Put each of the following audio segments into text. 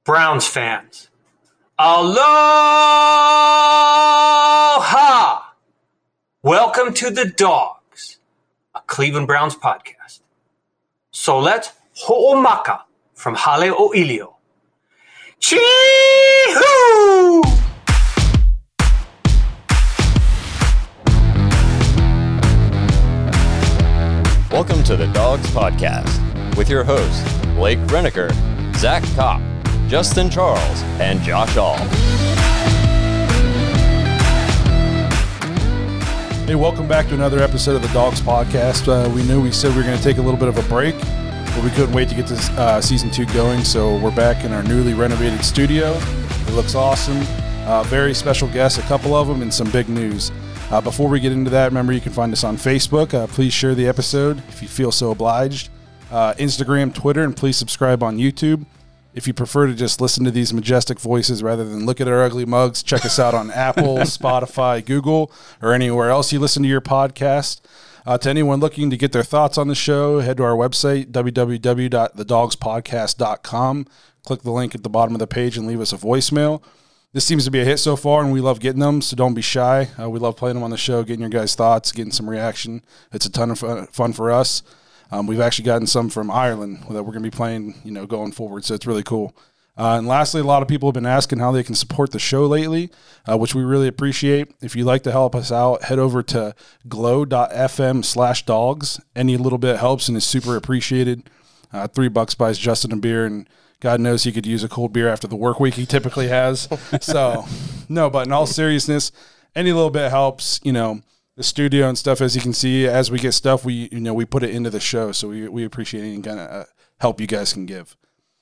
Browns fans, aloha! Welcome to The Dogs, a Cleveland Browns podcast. So let's ho'omaka from Hale O'ilio. Chee-hoo! Welcome to The Dogs Podcast with your hosts, Blake Reneker, Zach Kopp, Justin Charles, and Josh All. Hey, welcome back to another episode of The Dogs Podcast. We knew we said we were going to take a little bit of a break, but we couldn't wait to get this Season 2 going, so we're back in our newly renovated studio. It looks awesome. Very special guests, a couple of them, and some big news. Before we get into that, remember you can find us on Facebook. Please share the episode if you feel so obliged. Instagram, Twitter, and please subscribe on YouTube. If you prefer to just listen to these majestic voices rather than look at our ugly mugs, check us out on Apple, Spotify, Google, or anywhere else you listen to your podcast. To anyone looking to get their thoughts on the show, head to our website, www.thedogspodcast.com. Click the link at the bottom of the page and leave us a voicemail. This seems to be a hit so far, and we love getting them, so don't be shy. We love playing them on the show, getting your guys' thoughts, getting some reaction. It's a ton of fun for us. We've actually gotten some from Ireland that we're going to be playing, going forward, so it's really cool. And lastly, a lot of people have been asking how they can support the show lately, which we really appreciate. If you'd like to help us out, head over to glow.fm/dogs. Any little bit helps and is super appreciated. $3 buys Justin a beer, and God knows he could use a cold beer after the work week he typically has. So, no, but in all seriousness, any little bit helps. The studio and stuff, as you can see, as we get stuff, we put it into the show. So we appreciate any kind of help you guys can give.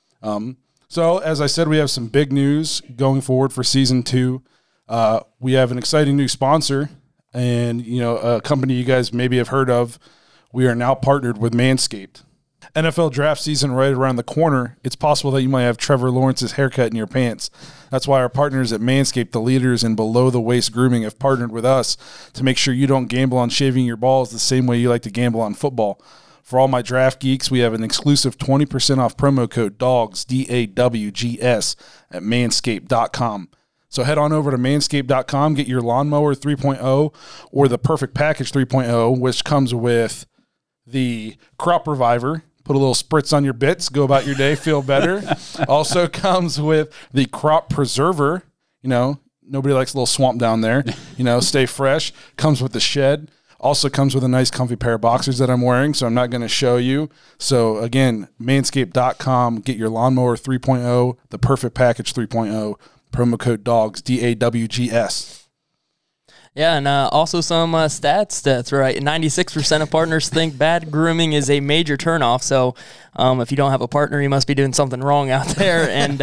So as I said, we have some big news going forward for Season 2. We have an exciting new sponsor, and a company you guys maybe have heard of. We are now partnered with Manscaped. NFL draft season right around the corner. It's possible that you might have Trevor Lawrence's haircut in your pants. That's why our partners at Manscaped, the leaders in below-the-waist grooming, have partnered with us to make sure you don't gamble on shaving your balls the same way you like to gamble on football. For all my draft geeks, we have an exclusive 20% off promo code DAWGS, DAWGS, at manscaped.com. So head on over to manscaped.com, get your Lawnmower 3.0 or the Perfect Package 3.0, which comes with the Crop Reviver. Put a little spritz on your bits, go about your day, feel better. Also comes with the Crop Preserver. Nobody likes a little swamp down there. Stay fresh. Comes with the Shed. Also comes with a nice comfy pair of boxers that I'm wearing, so I'm not going to show you. So again, manscaped.com, get your Lawnmower 3.0, the Perfect Package 3.0, promo code DAWGS, DAWGS. Yeah, and also some stats. That's right. 96% of partners think bad grooming is a major turnoff. So if you don't have a partner, you must be doing something wrong out there. And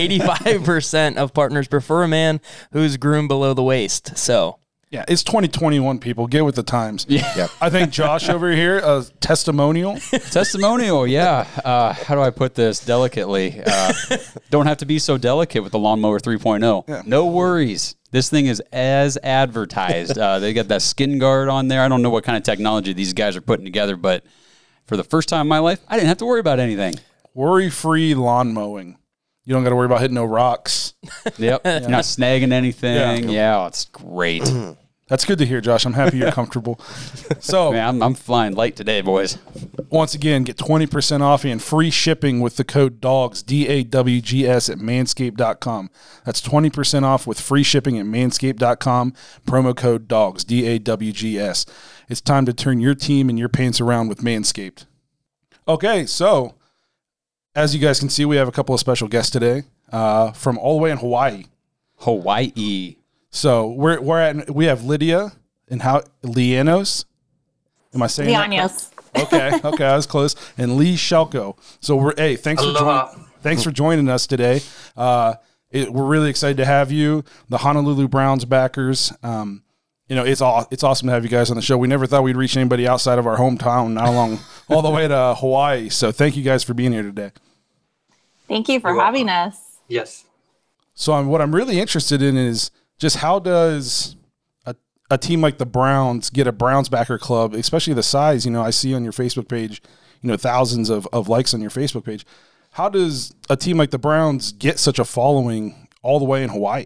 85% of partners prefer a man who's groomed below the waist. So yeah, it's 2021, people. Get with the times. Yeah. I think Josh over here, testimonial. Testimonial, yeah. How do I put this delicately? Don't have to be so delicate with the Lawnmower 3.0. Yeah. No worries. This thing is as advertised. They got that skin guard on there. I don't know what kind of technology these guys are putting together, but for the first time in my life, I didn't have to worry about anything. Worry-free lawn mowing. You don't got to worry about hitting no rocks. Yep. You're not snagging anything. Yeah, it's great. That's good to hear, Josh. I'm happy you're comfortable. So, Man, I'm flying light today, boys. once again, get 20% off and free shipping with the code DAWGS, DAWGS, at manscaped.com. That's 20% off with free shipping at manscaped.com. Promo code DAWGS, DAWGS. It's time to turn your team and your pants around with Manscaped. Okay, so as you guys can see, we have a couple of special guests today from all the way in Hawaii. Hawaii. So we have Lydia and Lianos. Am I saying Lianos. that? Okay, I was close. And Lee Shelko. So thanks for joining us today. We're really excited to have you, the Honolulu Browns backers. It's awesome to have you guys on the show. We never thought we'd reach anybody outside of our hometown, not along all the way to Hawaii. So thank you guys for being here today. Thank you for having us. Yes. So what I'm really interested in is just how does a team like the Browns get a Browns backer club, especially the size, I see on your Facebook page, thousands of likes on your Facebook page. how does a team like the Browns get such a following all the way in Hawaii?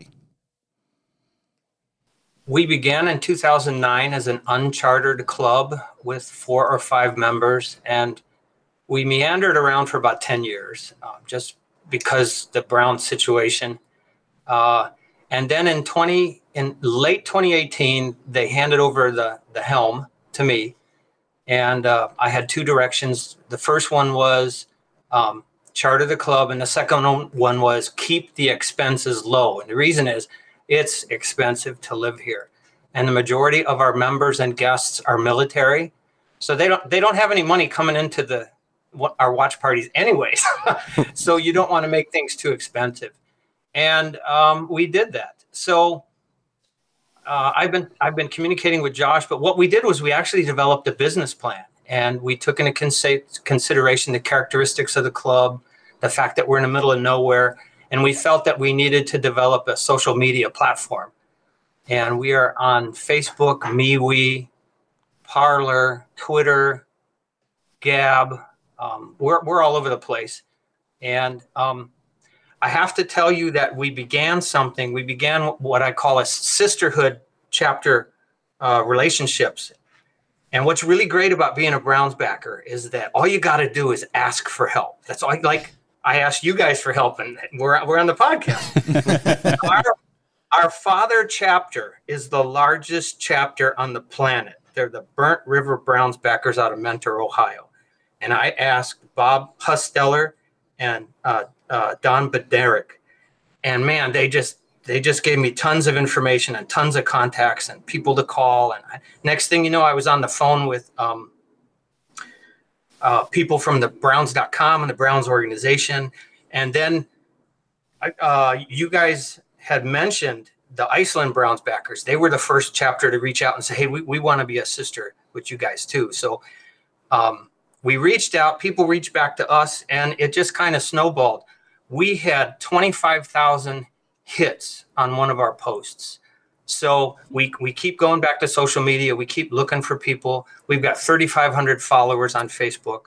We began in 2009 as an unchartered club with 4 or 5 members, and we meandered around for about 10 years, just because the Browns situation. And then in late 2018, they handed over the helm to me, and I had 2 directions. The first one was charter the club, and the second one was keep the expenses low. And the reason is it's expensive to live here, and the majority of our members and guests are military, so they don't have any money coming into our watch parties anyways. So you don't want to make things too expensive, and we did that. So I've been communicating with Josh, but what we did was we actually developed a business plan, and we took into consideration the characteristics of the club, the fact that we're in the middle of nowhere, and we felt that we needed to develop a social media platform. And we are on Facebook, MeWe, Parler, Twitter, Gab. We're all over the place. And I have to tell you that we began something. We began what I call a sisterhood chapter relationships. And what's really great about being a Browns backer is that all you got to do is ask for help. That's all. I asked you guys for help, and we're on the podcast. Our father chapter is the largest chapter on the planet. They're the Burnt River Browns backers out of Mentor, Ohio. And I asked Bob Husteller and Don Bederick, and man, they just gave me tons of information and tons of contacts and people to call. And next thing you know, I was on the phone with people from the Browns.com and the Browns organization. And then you guys had mentioned the Iceland Browns backers. They were the first chapter to reach out and say, hey, we want to be a sister with you guys too. So we reached out, people reached back to us, and it just kind of snowballed. We had 25,000 hits on one of our posts. So we keep going back to social media. We keep looking for people. We've got 3,500 followers on Facebook.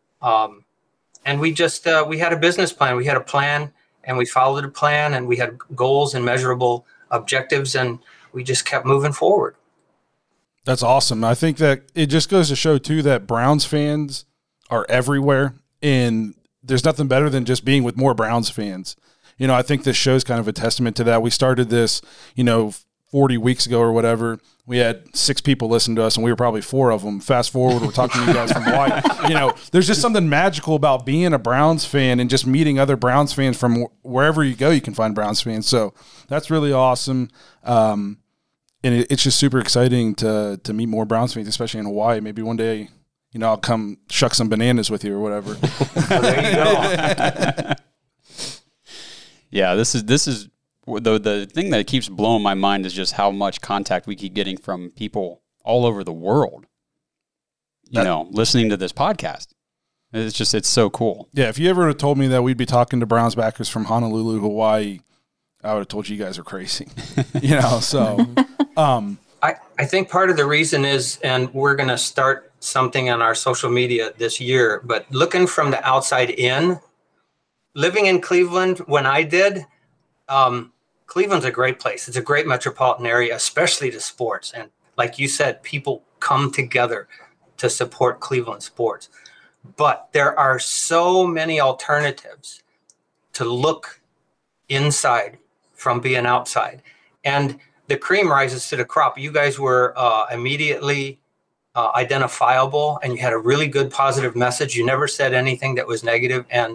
And we just, we had a business plan. We had a plan, and we followed the plan, and we had goals and measurable objectives, and we just kept moving forward. That's awesome. I think that it just goes to show too that Browns fans are everywhere, and there's nothing better than just being with more Browns fans. You know, I think this show's kind of a testament to that. We started this, 40 weeks ago or whatever. We had 6 people listen to us, and we were probably 4 of them. Fast forward, we're talking to you guys from Hawaii. There's just something magical about being a Browns fan and just meeting other Browns fans from wherever you go. You can find Browns fans. So that's really awesome. And it's just super exciting to meet more Browns fans, especially in Hawaii. Maybe one day, I'll come shuck some bananas with you or whatever. There you go. Yeah, this is the thing that keeps blowing my mind is just how much contact we keep getting from people all over the world, listening to this podcast. It's so cool. Yeah, if you ever had told me that we'd be talking to Browns backers from Honolulu, Hawaii, I would have told you guys are crazy. So I think part of the reason is, and we're going to start something on our social media this year, but looking from the outside in, living in Cleveland when I did, Cleveland's a great place. It's a great metropolitan area, especially to sports. And like you said, people come together to support Cleveland sports. But there are so many alternatives to look inside from being outside. And the cream rises to the crop. You guys were immediately identifiable, and you had a really good positive message. You never said anything that was negative, and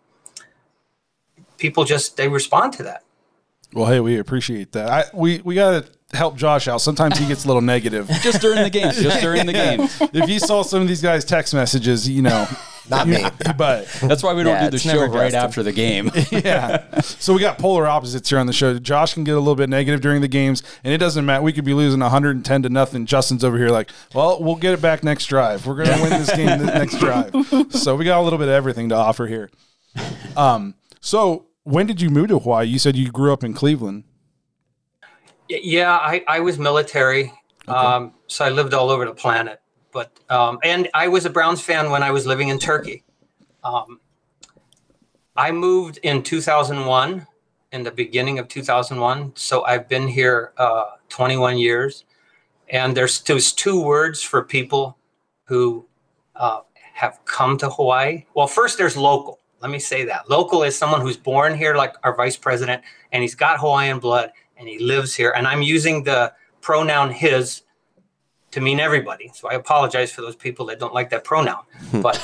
people they respond to that. Well, hey, we appreciate that. We got to help Josh out. Sometimes he gets a little negative. Just during the games. If you saw some of these guys' text messages, Not me. But that's why we don't do the show right Justin. after the game. Yeah. So we got polar opposites here on the show. Josh can get a little bit negative during the games, and it doesn't matter. We could be losing 110-0. Justin's over here like, well, we'll get it back next drive. We're going to win this game next drive. So we got a little bit of everything to offer here. So when did you move to Hawaii? You said you grew up in Cleveland. Yeah, I was military, so I lived all over the planet. But and I was a Browns fan when I was living in Turkey. I moved in 2001, in the beginning of 2001. So I've been here 21 years. And there's two words for people who have come to Hawaii. Well, first there's local. Let me say that. Local is someone who's born here, like our vice president, and he's got Hawaiian blood and he lives here. And I'm using the pronoun his to mean everybody. So I apologize for those people that don't like that pronoun. But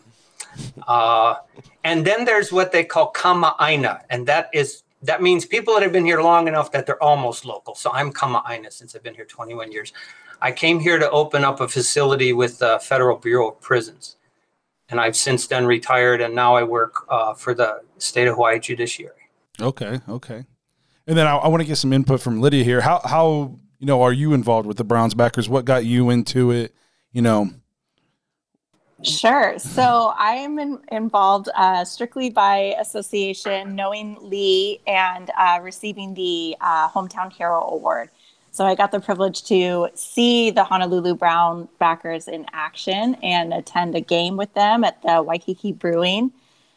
and then there's what they call kama'aina, and that means people that have been here long enough that they're almost local. So I'm kama'aina since I've been here 21 years. I came here to open up a facility with the Federal Bureau of Prisons, and I've since then retired, and now I work for the state of Hawaii Judiciary. Okay. And then I want to get some input from Lydia here. How are you involved with the Browns backers? What got you into it? Sure. So I am involved strictly by association, knowing Lee and receiving the Hometown Hero Award. So I got the privilege to see the Honolulu Brown backers in action and attend a game with them at the Waikiki Brewing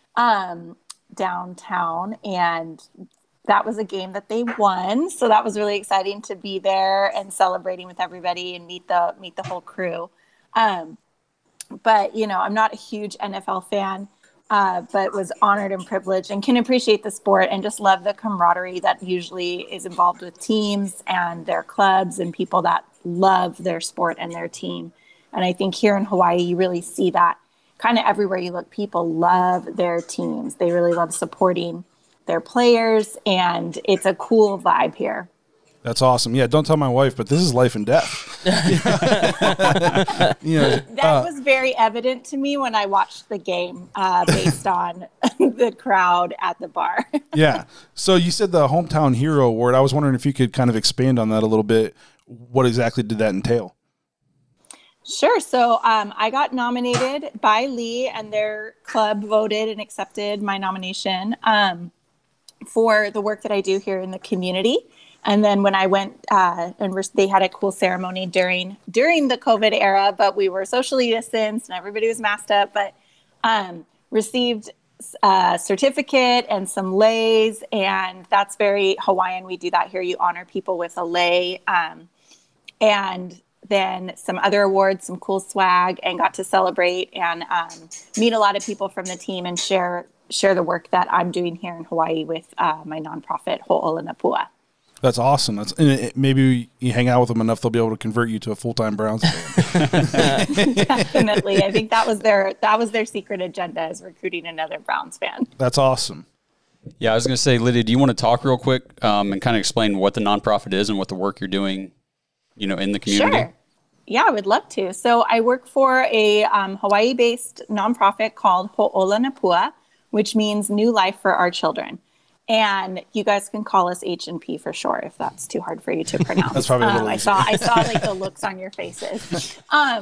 downtown. And that was a game that they won. So that was really exciting to be there and celebrating with everybody and meet the whole crew. But, I'm not a huge NFL fan, but was honored and privileged and can appreciate the sport and just love the camaraderie that usually is involved with teams and their clubs and people that love their sport and their team. And I think here in Hawaii, you really see that kind of everywhere you look. People love their teams. They really love supporting their players, and it's a cool vibe here. That's awesome. Yeah, don't tell my wife, but this is life and death. That was very evident to me when I watched the game based on the crowd at the bar. Yeah. So you said the Hometown Hero Award. I was wondering if you could kind of expand on that a little bit. What exactly did that entail? Sure. So I got nominated by Lee, and their club voted and accepted my nomination for the work that I do here in the community. And then when I went they had a cool ceremony during the COVID era, but we were socially distanced and everybody was masked up, but received a certificate and some leis. And that's very Hawaiian. We do that here. You honor people with a lei. And then some other awards, some cool swag, and got to celebrate and meet a lot of people from the team and share the work that I'm doing here in Hawaii with my nonprofit, Ho'olanapua. That's awesome. Maybe you hang out with them enough, they'll be able to convert you to a full-time Browns fan. Definitely. I think that was their secret agenda, is recruiting another Browns fan. That's awesome. Yeah, I was going to say, Lydia, do you want to talk real quick and kind of explain what the nonprofit is and what the work you're doing, in the community? Sure. Yeah, I would love to. So I work for a Hawaii-based nonprofit called Ho'olanapua, which means New Life for Our Children. And you guys can call us H&P for short if that's too hard for you to pronounce. That's probably a little easier. I saw like the looks on your faces.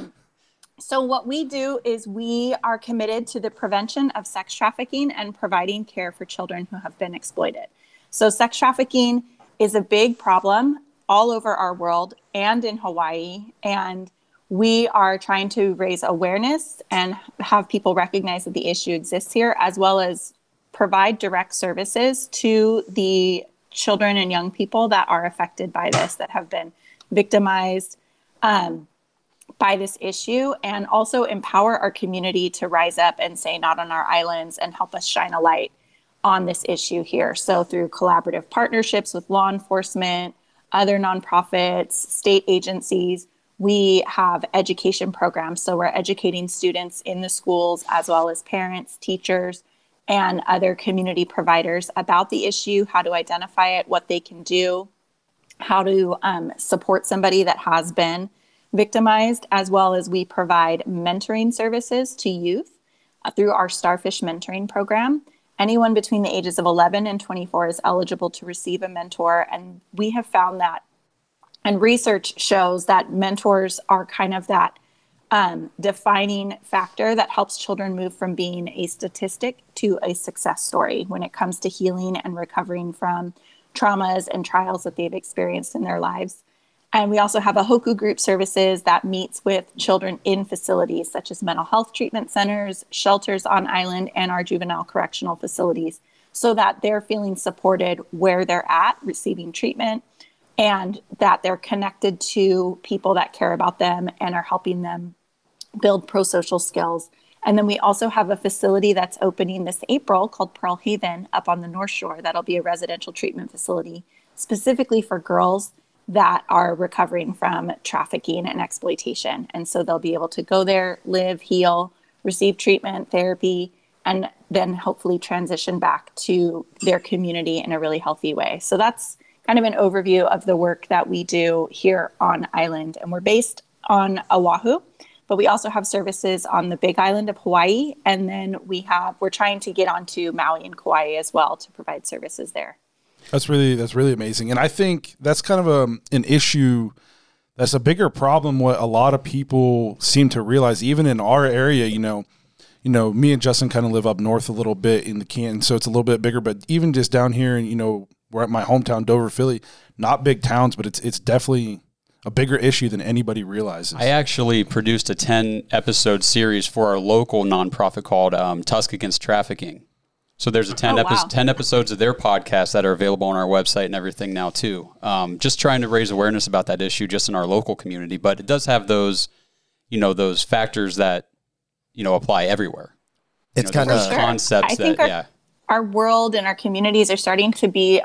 So what we do is we are committed to the prevention of sex trafficking and providing care for children who have been exploited. So sex trafficking is a big problem all over our world and in Hawaii. And we are trying to raise awareness and have people recognize that the issue exists here, as well as provide direct services to the children and young people that are affected by this, that have been victimized by this issue, and also empower our community to rise up and say not on our islands and help us shine a light on this issue here. So through collaborative partnerships with law enforcement, other nonprofits, state agencies, we have education programs. So we're educating students in the schools, as well as parents, teachers, and other community providers about the issue, how to identify it, what they can do, how to support somebody that has been victimized, as well as we provide mentoring services to youth through our Starfish Mentoring Program. Anyone between the ages of 11 and 24 is eligible to receive a mentor, and we have found that, and research shows that mentors are kind of that defining factor that helps children move from being a statistic to a success story when it comes to healing and recovering from traumas and trials that they've experienced in their lives. And we also have a Hoku Group Services that meets with children in facilities such as mental health treatment centers, shelters on island, and our juvenile correctional facilities, so that they're feeling supported where they're at receiving treatment, and that they're connected to people that care about them and are helping them build pro-social skills. And then we also have a facility that's opening this April called Pearl Haven up on the North Shore. That'll be a residential treatment facility specifically for girls that are recovering from trafficking and exploitation. And so they'll be able to go there, live, heal, receive treatment, therapy, and then hopefully transition back to their community in a really healthy way. So that's kind of an overview of the work that we do here on island. And we're based on Oahu, but we also have services on the Big Island of Hawaii. And then we're trying to get onto Maui and Kauai as well to provide services there. That's really amazing. And I think that's kind of an issue that's a bigger problem. What a lot of people seem to realize, even in our area, you know, me and Justin kind of live up north a little bit in the Canton, so it's a little bit bigger, but even just down here, and, you know, we're at my hometown, Dover, Philly, not big towns, but it's definitely a bigger issue than anybody realizes. I actually produced a 10-episode series for our local nonprofit called Tusk Against Trafficking. So there's 10 episodes of their podcast that are available on our website and everything now too. Just trying to raise awareness about that issue just in our local community, but it does have those, those factors that, apply everywhere. It's kind of concepts our world and our communities are starting to be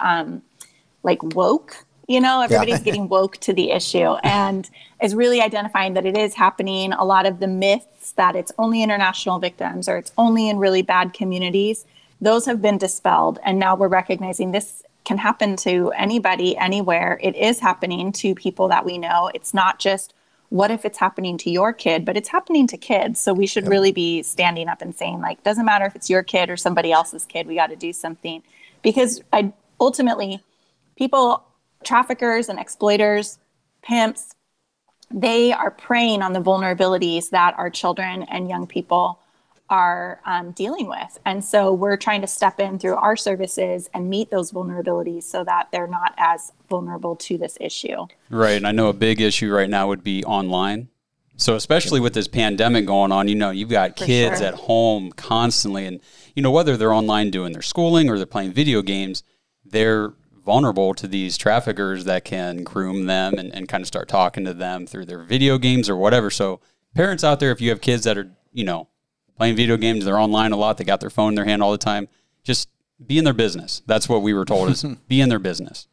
like woke. Everybody's getting woke to the issue and is really identifying that it is happening. A lot of the myths that it's only international victims or it's only in really bad communities, those have been dispelled. And now we're recognizing this can happen to anybody, anywhere. It is happening to people that we know. It's not just what if it's happening to your kid, but it's happening to kids. So we should really be standing up and saying, like, doesn't matter if it's your kid or somebody else's kid, we got to do something. Because ultimately, traffickers and exploiters, pimps, they are preying on the vulnerabilities that our children and young people are dealing with. And so we're trying to step in through our services and meet those vulnerabilities so that they're not as vulnerable to this issue. Right. And I know a big issue right now would be online. So especially with this pandemic going on, you've got kids at home constantly. And, whether they're online doing their schooling or they're playing video games, they're vulnerable to these traffickers that can groom them and kind of start talking to them through their video games or whatever. So parents out there, if you have kids that are, playing video games, they're online a lot, they got their phone in their hand all the time, just be in their business. That's what we were told is be in their business.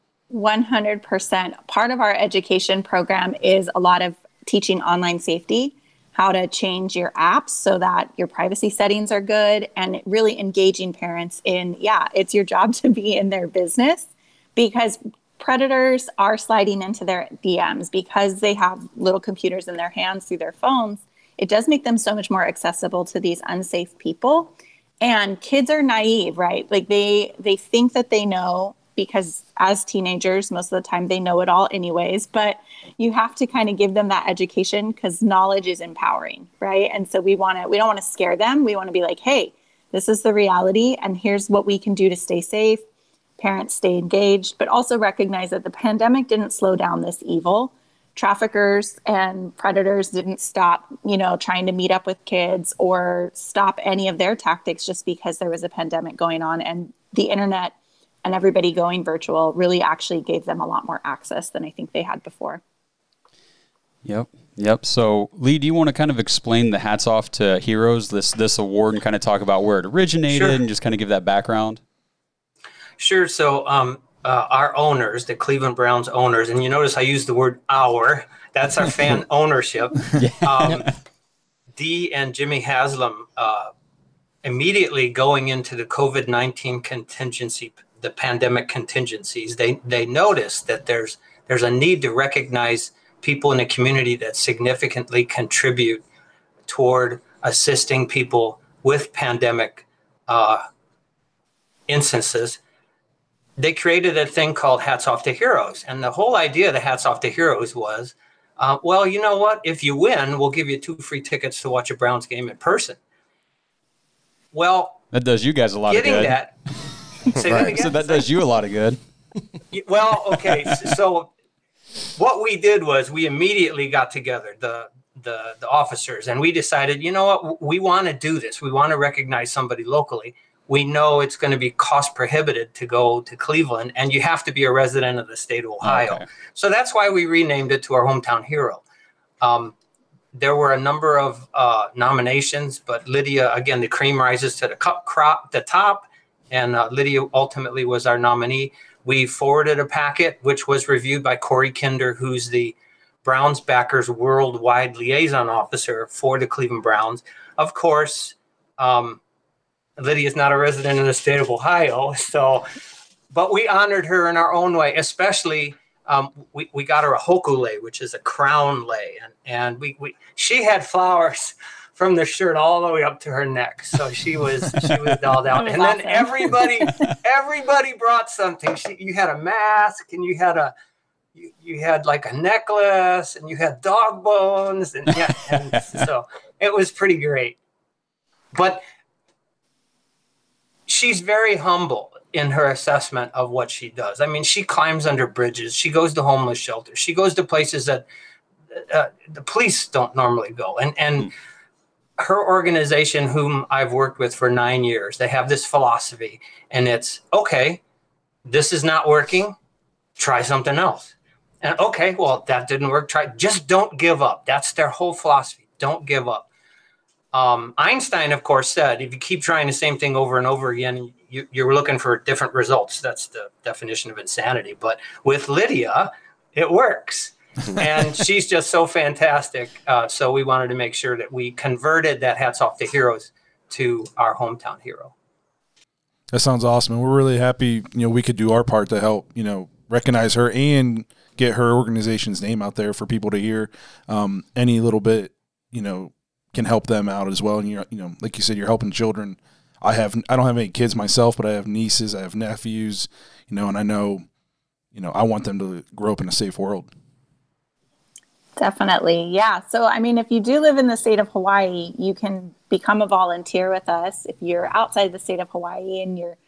100%. Part of our education program is a lot of teaching online safety, how to change your apps so that your privacy settings are good, and really engaging parents in, it's your job to be in their business because predators are sliding into their DMs because they have little computers in their hands through their phones. It does make them so much more accessible to these unsafe people. And kids are naive, right? Like they think that they know because as teenagers, most of the time they know it all anyways, but you have to kind of give them that education because knowledge is empowering, right? And so we don't want to scare them. We want to be like, hey, this is the reality and here's what we can do to stay safe. Parents stay engaged, but also recognize that the pandemic didn't slow down this evil. Traffickers and predators didn't stop, trying to meet up with kids or stop any of their tactics just because there was a pandemic going on. And the internet and everybody going virtual really actually gave them a lot more access than I think they had before. Yep. So, Lee, do you want to kind of explain the Hats Off to Heroes, this award, and kind of talk about where it originated and just kind of give that background? Sure. So, our owners, the Cleveland Browns owners, and you notice I use the word our, that's our fan ownership. Dee and Jimmy Haslam, immediately going into the COVID-19 contingency, the pandemic contingencies, they noticed that there's a need to recognize people in the community that significantly contribute toward assisting people with pandemic instances. They created a thing called Hats Off to Heroes. And the whole idea of the Hats Off to Heroes was, well, you know what? If you win, we'll give you 2 free tickets to watch a Browns game in person. Well, that does you guys a lot of good. Say that again. So that does you a lot of good. Well, okay. So what we did was we immediately got together, the officers, and we decided, you know what, we want to do this. We want to recognize somebody locally. We know it's going to be cost prohibitive to go to Cleveland, and you have to be a resident of the state of Ohio. Okay. So that's why we renamed it to our hometown hero. There were a number of nominations, but Lydia, again, the cream rises to the top, and Lydia ultimately was our nominee. We forwarded a packet, which was reviewed by Corey Kinder, who's the Browns backers worldwide liaison officer for the Cleveland Browns. Of course, Lydia is not a resident in the state of Ohio, but we honored her in our own way. Especially, we got her a hoku lei, which is a crown lei, and she had flowers from the shirt all the way up to her neck, so she was dolled out. And awesome. Then everybody brought something. You had a mask, and you had like a necklace, and you had dog bones, and so it was pretty great. But she's very humble in her assessment of what she does. I mean, she climbs under bridges. She goes to homeless shelters. She goes to places that the police don't normally go. And her organization, whom I've worked with for 9 years, they have this philosophy, and it's, okay, this is not working. Try something else. And okay, well, that didn't work. Just don't give up. That's their whole philosophy. Don't give up. Einstein, of course, said, if you keep trying the same thing over and over again, you're looking for different results. That's the definition of insanity. But with Lydia, it works. And she's just so fantastic. So we wanted to make sure that we converted that Hats Off to Heroes to our hometown hero. That sounds awesome. And we're really happy, we could do our part to help, recognize her and get her organization's name out there for people to hear. Any little bit, can help them out as well. And like you said, you're helping children. I don't have any kids myself, but I have nieces, I have nephews, and I know, I want them to grow up in a safe world. Definitely. Yeah. So, I mean, if you do live in the state of Hawaii, you can become a volunteer with us. If you're outside the state of Hawaii and you're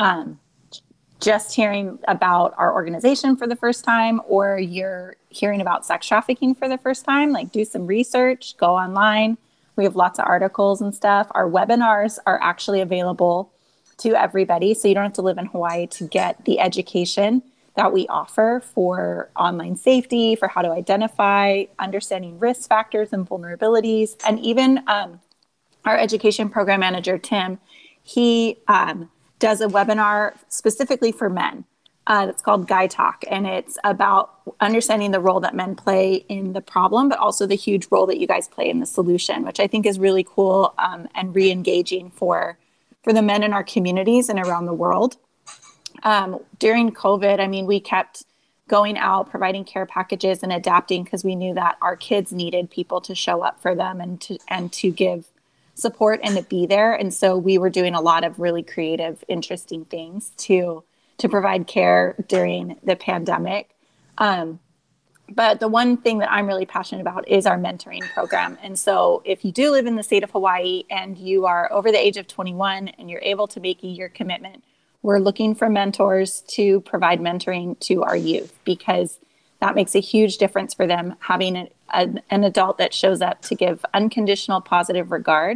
just hearing about our organization for the first time, or you're hearing about sex trafficking for the first time, like do some research, go online. We have lots of articles and stuff. Our webinars are actually available to everybody. So you don't have to live in Hawaii to get the education that we offer for online safety, for how to identify, understanding risk factors and vulnerabilities. And even our education program manager, Tim, he does a webinar specifically for men. It's called Guy Talk, and it's about understanding the role that men play in the problem, but also the huge role that you guys play in the solution, which I think is really cool and re-engaging for the men in our communities and around the world. During COVID, I mean, we kept going out, providing care packages and adapting because we knew that our kids needed people to show up for them and to give support and to be there. And so we were doing a lot of really creative, interesting things to provide care during the pandemic. But the one thing that I'm really passionate about is our mentoring program. And so if you do live in the state of Hawaii and you are over the age of 21 and you're able to make a year commitment, we're looking for mentors to provide mentoring to our youth, because that makes a huge difference for them, having an adult that shows up to give unconditional positive regard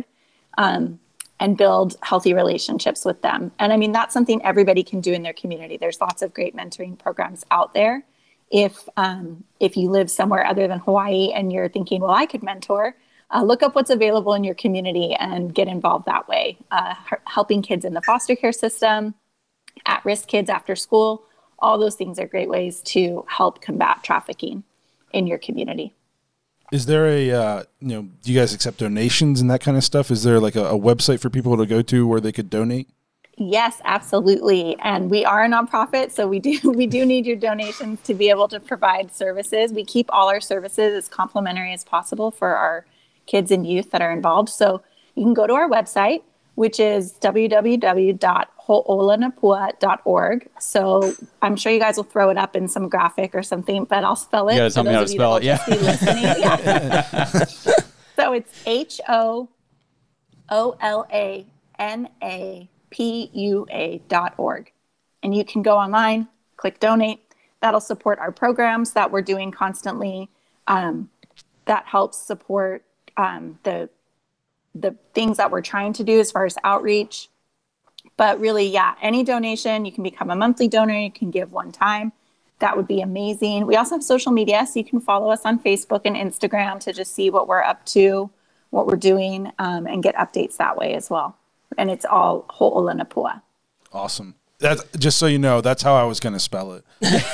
and build healthy relationships with them. And I mean, that's something everybody can do in their community. There's lots of great mentoring programs out there. If you live somewhere other than Hawaii and you're thinking, well, I could mentor, look up what's available in your community and get involved that way. Helping kids in the foster care system, at-risk kids after school, all those things are great ways to help combat trafficking in your community. Is there do you guys accept donations and that kind of stuff? Is there like a website for people to go to where they could donate? Yes, absolutely. And we are a nonprofit, so we do need your donations to be able to provide services. We keep all our services as complimentary as possible for our kids and youth that are involved. So you can go to our website, which is www.ho'olanapua.org. So I'm sure you guys will throw it up in some graphic or something, but I'll spell it. Yeah, tell me how to spell it. Yeah. Yeah. So it's HOOLANAPUA.org. And you can go online, click donate. That'll support our programs that we're doing constantly. That helps support the things that we're trying to do as far as outreach. But really, yeah, any donation, you can become a monthly donor, you can give one time. That would be amazing. We also have social media, so you can follow us on Facebook and Instagram to just see what we're up to, what we're doing, and get updates that way as well. And it's all Ho'olanapua. Awesome. That's, just so you know, that's how I was going to spell it.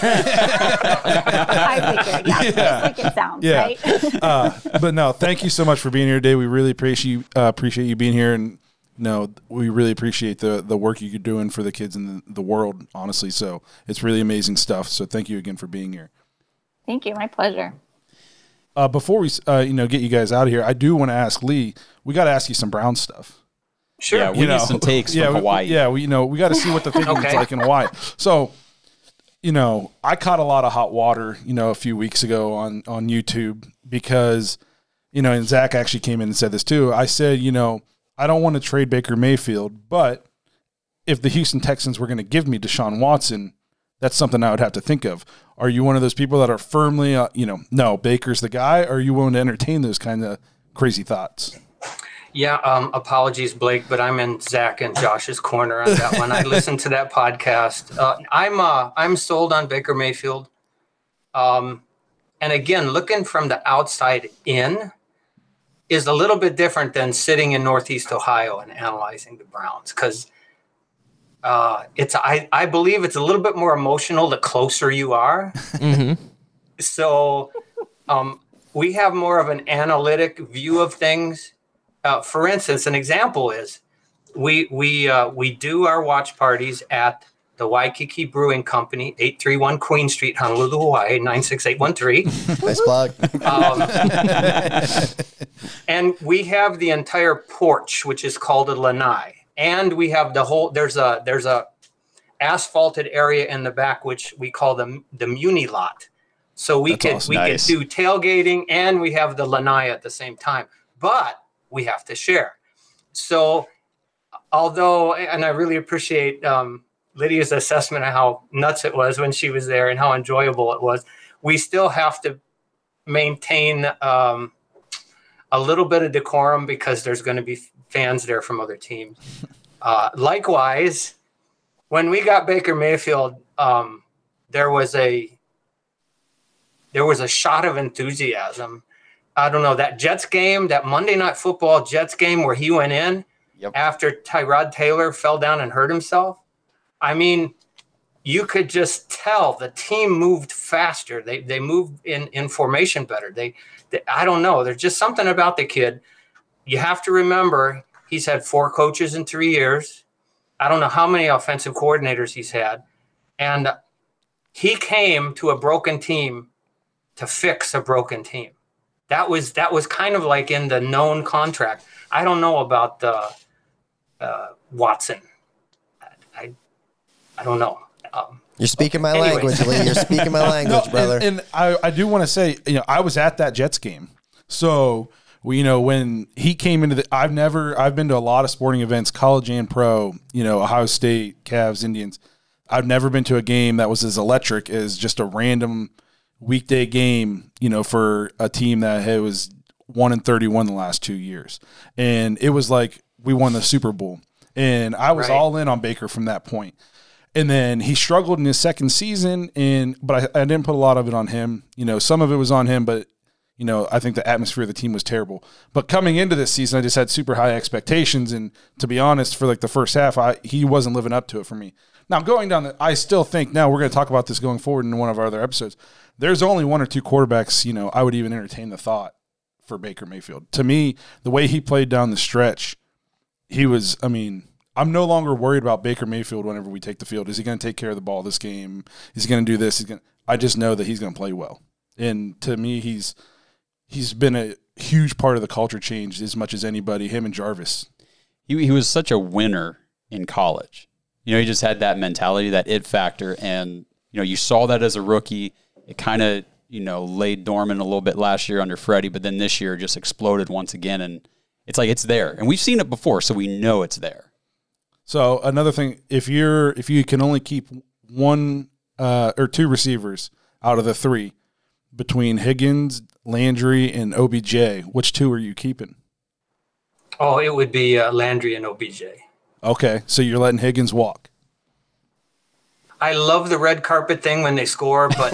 I figured, yeah. Just like it sounds, right? But no, thank you so much for being here today. We really appreciate you being here, and we really appreciate the work you're doing for the kids in the world, honestly. So it's really amazing stuff. So thank you again for being here. Thank you. My pleasure. Before we get you guys out of here, I do want to ask Lee. We got to ask you some Brown stuff. Sure. Yeah, we need some takes from Hawaii. We got to see what the thinking is like in Hawaii. So, I caught a lot of hot water, a few weeks ago on YouTube because, and Zach actually came in and said this too. I said, I don't want to trade Baker Mayfield, but if the Houston Texans were going to give me Deshaun Watson, that's something I would have to think of. Are you one of those people that are firmly, no, Baker's the guy? Or are you willing to entertain those kind of crazy thoughts? Yeah, apologies, Blake, but I'm in Zach and Josh's corner on that one. I listened to that podcast. I'm sold on Baker Mayfield. And again, looking from the outside in is a little bit different than sitting in Northeast Ohio and analyzing the Browns, because I believe it's a little bit more emotional the closer you are. Mm-hmm. So we have more of an analytic view of things. For instance, an example is we do our watch parties at the Waikiki Brewing Company, 831 Queen Street, Honolulu, Hawaii, 96813. Nice plug. And we have the entire porch, which is called a lanai, and we have the whole. There's a asphalted area in the back, which we call the Muni lot. So we could do tailgating, and we have the lanai at the same time, but we have to share. So although, and I really appreciate Lydia's assessment of how nuts it was when she was there and how enjoyable it was, we still have to maintain a little bit of decorum because there's going to be fans there from other teams. Likewise, when we got Baker Mayfield, there was a shot of enthusiasm. I don't know, that Jets game, that Monday Night Football Jets game where he went in after Tyrod Taylor fell down and hurt himself. I mean, you could just tell the team moved faster. They moved in formation better. They I don't know. There's just something about the kid. You have to remember, he's had 4 coaches in 3 years. I don't know how many offensive coordinators he's had. And he came to a broken team to fix a broken team. That was kind of like in the known contract. I don't know about Watson. I don't know. You're speaking my language, Lee. You're speaking my language, brother. And I do want to say, I was at that Jets game. So, when he came into I've been to a lot of sporting events, college and pro, Ohio State, Cavs, Indians. I've never been to a game that was as electric as just a random weekday game, for a team that was 1-31 the last 2 years. And it was like we won the Super Bowl. And I was all in on Baker from that point. And then he struggled in his second season, but I didn't put a lot of it on him. Some of it was on him, but, I think the atmosphere of the team was terrible. But coming into this season, I just had super high expectations. And to be honest, for like the first half, he wasn't living up to it for me. Now, going down I still think now we're going to talk about this going forward in one of our other episodes. There's only 1 or 2 quarterbacks, I would even entertain the thought for Baker Mayfield. To me, the way he played down the stretch, I'm no longer worried about Baker Mayfield whenever we take the field. Is he going to take care of the ball this game? Is he going to do this? I just know that he's going to play well. And to me, he's been a huge part of the culture change as much as anybody, him and Jarvis. He was such a winner in college. He just had that mentality, that it factor. And, you saw that as a rookie. It kind of, laid dormant a little bit last year under Freddie, but then this year just exploded once again. And it's like it's there. And we've seen it before, so we know it's there. So another thing, if you can only keep one or two receivers out of the three between Higgins, Landry, and OBJ. Which two are you keeping? Oh, it would be Landry and OBJ. Okay, so you're letting Higgins walk. I love the red carpet thing when they score, but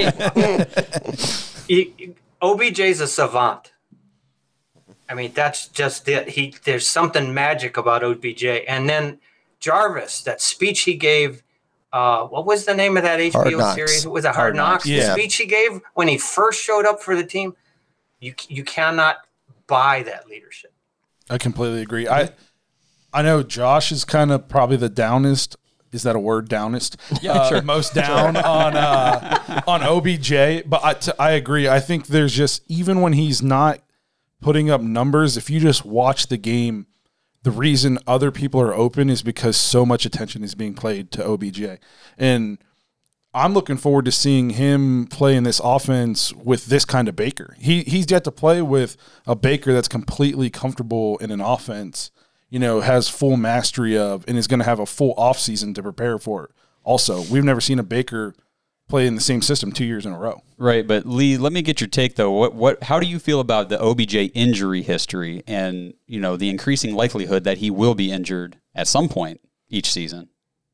OBJ's a savant. I mean, that's just it. There's something magic about OBJ. And then Jarvis, that speech he gave, what was the name of that HBO series? It was Hard Knocks. Yeah. The speech he gave when he first showed up for the team, you cannot buy that leadership. I completely agree. I know Josh is kind of probably the downest. Is that a word, downest? Yeah, sure. Most down on OBJ. But I agree. I think there's just, even when he's not putting up numbers, if you just watch the game, the reason other people are open is because so much attention is being played to OBJ. And I'm looking forward to seeing him play in this offense with this kind of Baker. He's yet to play with a Baker that's completely comfortable in an offense, has full mastery of, and is going to have a full offseason to prepare for it. Also, we've never seen a Baker play in the same system 2 years in a row. Right, but Lee, let me get your take though. How do you feel about the OBJ injury history and, the increasing likelihood that he will be injured at some point each season?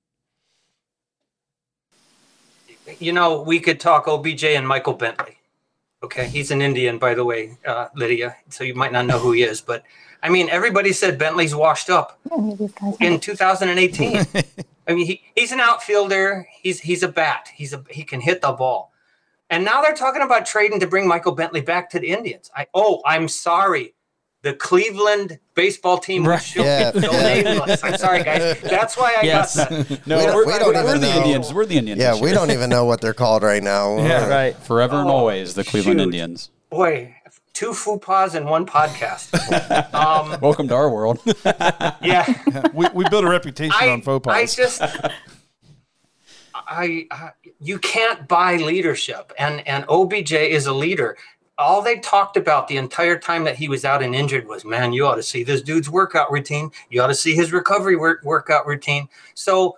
We could talk OBJ and Michael Bentley. Okay, he's an Indian, by the way, Lydia, so you might not know who he is, but I mean, everybody said Bentley's washed up in 2018. I mean, he's an outfielder. He's a bat. He can hit the ball. And now they're talking about trading to bring Michael Bentley back to the Indians. I'm sorry. The Cleveland baseball team was so nameless. I'm sorry, guys. That's why I got that. No, we're the Indians. We're the Indians. Yeah, we don't even know what they're called right now. Yeah, right. Forever and always, the Cleveland Indians. Boy, 2 faux pas in one podcast. Welcome to our world. Yeah. We build a reputation on faux pas. You can't buy leadership, and OBJ is a leader. All they talked about the entire time that he was out and injured was, man, you ought to see this dude's workout routine. You ought to see his recovery workout routine. So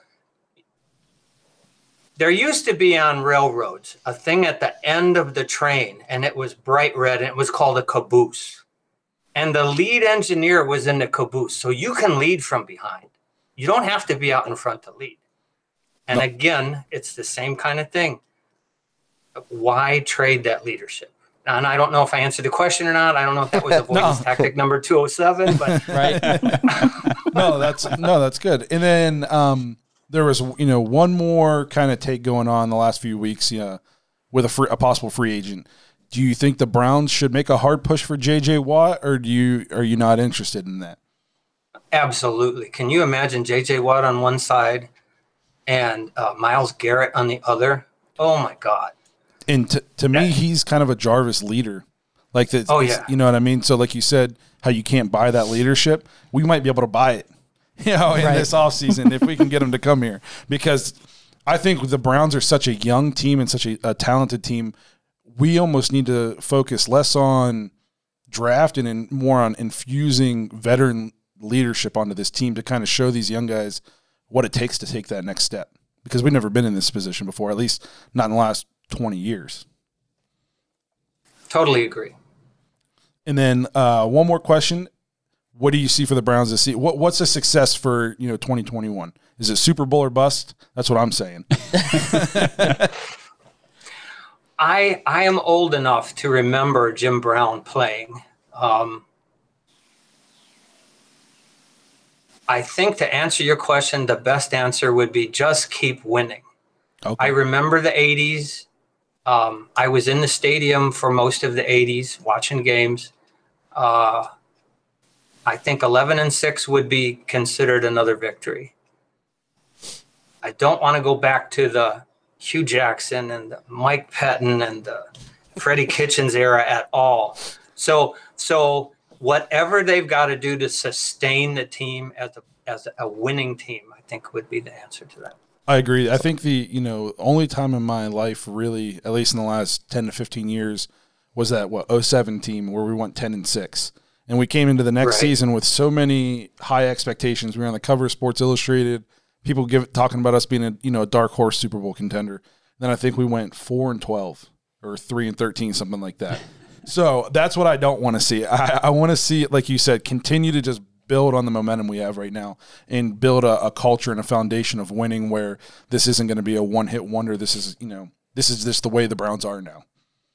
there used to be on railroads a thing at the end of the train, and it was bright red, and it was called a caboose. And the lead engineer was in the caboose, so you can lead from behind. You don't have to be out in front to lead. And again, it's the same kind of thing. Why trade that leadership? And I don't know if I answered the question or not. I don't know if that was avoidance tactic number 207, but Right. No, that's good. And then there was one more kind of take going on the last few weeks with a possible free agent. Do you think the Browns should make a hard push for J.J. Watt, or are you not interested in that? Absolutely. Can you imagine J.J. Watt on one side and Myles Garrett on the other? Oh my God. And to me, he's kind of a Jarvis leader. Like that. Oh, yeah. You know what I mean? So like you said, how you can't buy that leadership, we might be able to buy it, in this offseason if we can get him to come here. Because I think the Browns are such a young team and such a talented team. We almost need to focus less on drafting and more on infusing veteran leadership onto this team to kind of show these young guys what it takes to take that next step. Because we've never been in this position before, at least not in the last 20 years. Totally agree. And then one more question. What do you see for the Browns this season? What's a success for 2021? Is it Super Bowl or bust? That's what I'm saying. I am old enough to remember Jim Brown playing. I think to answer your question, the best answer would be just keep winning. Okay. I remember the 80s. I was in the stadium for most of the 80s watching games. I think 11-6 would be considered another victory. I don't want to go back to the Hugh Jackson and the Mike Pettin and the Freddie Kitchens era at all. So whatever they've got to do to sustain the team as a winning team, I think would be the answer to that. I agree. I think the only time in my life really, at least in the last 10 to 15 years, was that 07 team where we went 10-6. And we came into the next season with so many high expectations. We were on the cover of Sports Illustrated. People talking about us being a dark horse Super Bowl contender. Then I think we went 4-12 or 3-13, something like that. So that's what I don't want to see. I want to see it, like you said, continue to just build on the momentum we have right now and build a culture and a foundation of winning where this isn't going to be a one-hit wonder. This is, this is just the way the Browns are now.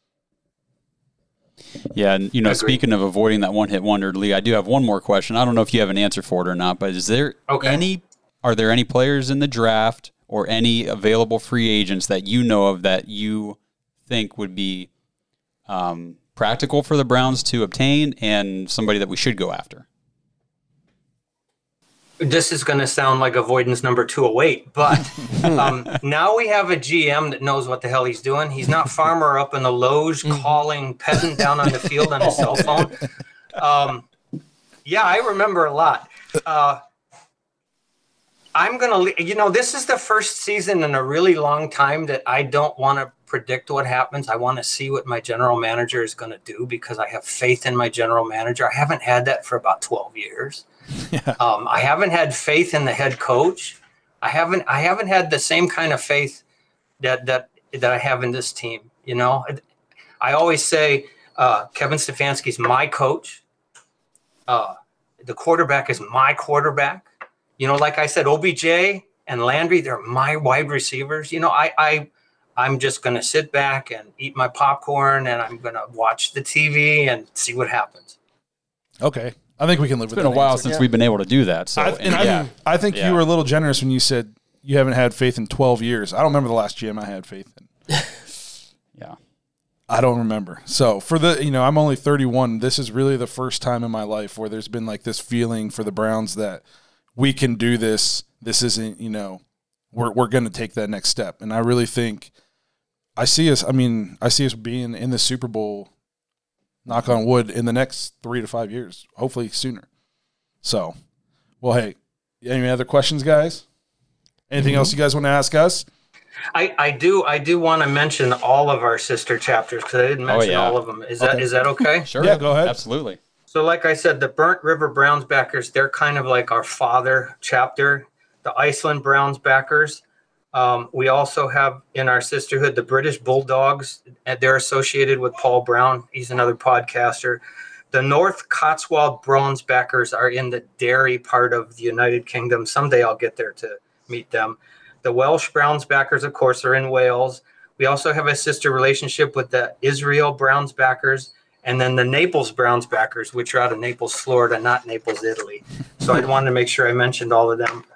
Yeah, and speaking of avoiding that one-hit wonder, Lee, I do have one more question. I don't know if you have an answer for it or not, but are there any players in the draft or any available free agents that you know of that you think would be practical for the Browns to obtain and somebody that we should go after? This is going to sound like avoidance number 208, but now we have a GM that knows what the hell he's doing. He's not Farmer up in the loge calling peasant down on the field on his cell phone. Yeah, I remember a lot. I'm going to, this is the first season in a really long time that I don't want to predict what happens. I want to see what my general manager is going to do because I have faith in my general manager. I haven't had that for about 12 years. Yeah. I haven't had faith in the head coach. I haven't had the same kind of faith that I have in this team. I always say Kevin Stefanski's my coach. The quarterback is my quarterback. Like I said, OBJ and Landry, they're my wide receivers. I'm just going to sit back and eat my popcorn and I'm going to watch the TV and see what happens. Okay. I think we can live with that. It's been a while since we've been able to do that. So, I think you were a little generous when you said you haven't had faith in 12 years. I don't remember the last GM I had faith in. Yeah. I don't remember. So for I'm only 31. This is really the first time in my life where there's been like this feeling for the Browns that we can do this. This isn't, we're going to take that next step. And I really think I see us being in the Super Bowl, knock on wood, in the next 3 to 5 years, hopefully sooner. So, well, hey, any other questions, guys? Anything else you guys want to ask us? I do want to mention all of our sister chapters because I didn't mention all of them. Is that okay? Sure. Yeah, go ahead. Absolutely. So like I said, the Burnt River Browns backers, they're kind of like our father chapter. The Iceland Browns backers. We also have in our sisterhood the British Bulldogs. They're associated with Paul Brown. He's another podcaster. The North Cotswold Browns backers are in the Derry part of the United Kingdom. Someday I'll get there to meet them. The Welsh Browns backers, of course, are in Wales. We also have a sister relationship with the Israel Browns backers. And then the Naples Browns backers, which are out of Naples, Florida, not Naples, Italy. So I wanted to make sure I mentioned all of them.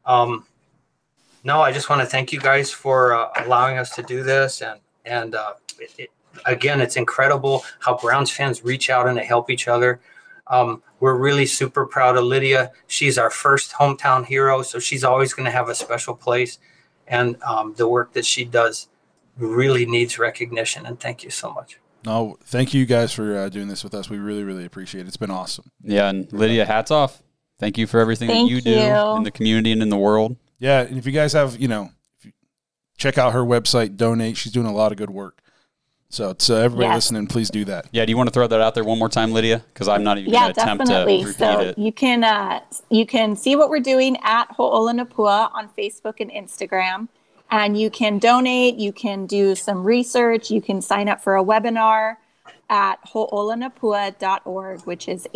No, I just want to thank you guys for allowing us to do this. And again, it's incredible how Browns fans reach out and they help each other. We're really super proud of Lydia. She's our first hometown hero, so she's always going to have a special place. And the work that she does really needs recognition. And thank you so much. No, thank you guys for doing this with us. We really, really appreciate it. It's been awesome. Yeah, and Lydia, hats off. Thank you for everything that you do in the community and in the world. Yeah, and if you guys have, check out her website, donate. She's doing a lot of good work. So everybody listening, please do that. Yeah, do you want to throw that out there one more time, Lydia? Because I'm not even going to attempt to repeat it. You can see what we're doing at Ho'olanapua on Facebook and Instagram. And you can donate, you can do some research, you can sign up for a webinar at ho'olanapua.org, which is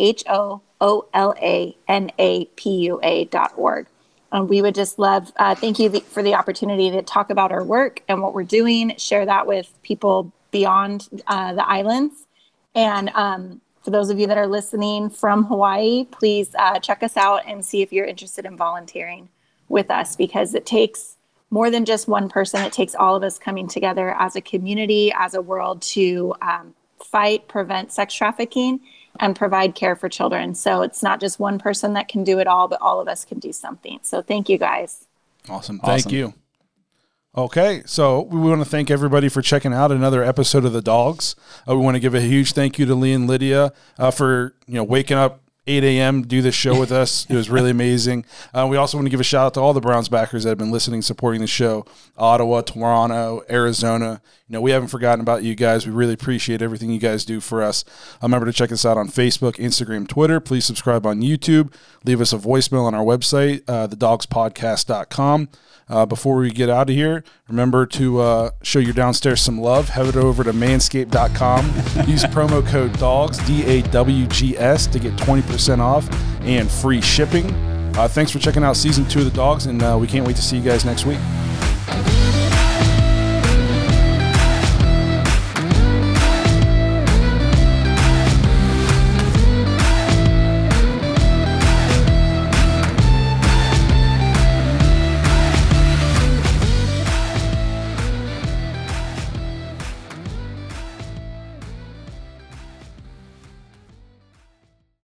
HOOLANAPUA.org. And we would just love, thank you for the opportunity to talk about our work and what we're doing, share that with people beyond the islands. And for those of you that are listening from Hawaii, please check us out and see if you're interested in volunteering with us, because it takes more than just one person. It takes all of us coming together as a community, as a world to fight, prevent sex trafficking, and provide care for children. So it's not just one person that can do it all, but all of us can do something. So thank you guys. Awesome. Thank you. Okay, so we want to thank everybody for checking out another episode of The Dogs. We want to give a huge thank you to Lee and Lydia for waking up 8 a.m. do this show with us. It was really amazing. We also want to give a shout out to all the Browns backers that have been listening, supporting the show. Ottawa, Toronto, Arizona. We haven't forgotten about you guys. We really appreciate everything you guys do for us. Remember to check us out on Facebook, Instagram, Twitter. Please subscribe on YouTube. Leave us a voicemail on our website, thedogspodcast.com. Before we get out of here, remember to show your downstairs some love. Head over to manscaped.com. Use promo code DAWGS, DAWGS, to get 20% off and free shipping. Thanks for checking out Season 2 of The Dogs, and we can't wait to see you guys next week.